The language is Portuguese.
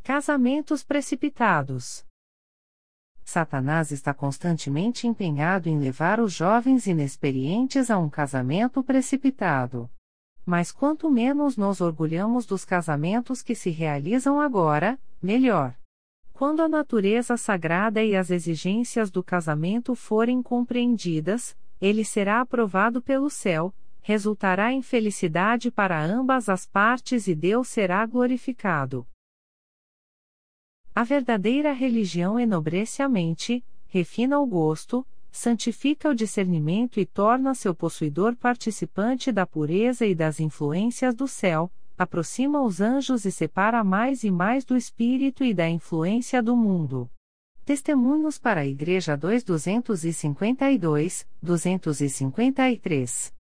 Casamentos precipitados. Satanás está constantemente empenhado em levar os jovens inexperientes a um casamento precipitado. Mas quanto menos nos orgulhamos dos casamentos que se realizam agora, melhor. Quando a natureza sagrada e as exigências do casamento forem compreendidas, ele será aprovado pelo céu, resultará em felicidade para ambas as partes e Deus será glorificado. A verdadeira religião enobrece a mente, refina o gosto, santifica o discernimento e torna seu possuidor participante da pureza e das influências do céu, aproxima os anjos e separa mais e mais do espírito e da influência do mundo. Testemunhos para a Igreja 2:252, 253.